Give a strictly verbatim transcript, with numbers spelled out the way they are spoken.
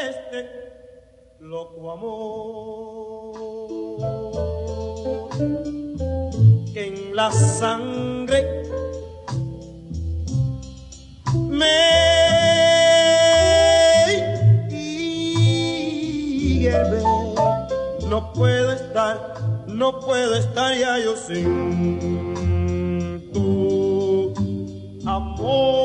este loco amor que en la sangre me hierve. No puedo estar, no puedo estar ya yo sin tu amor.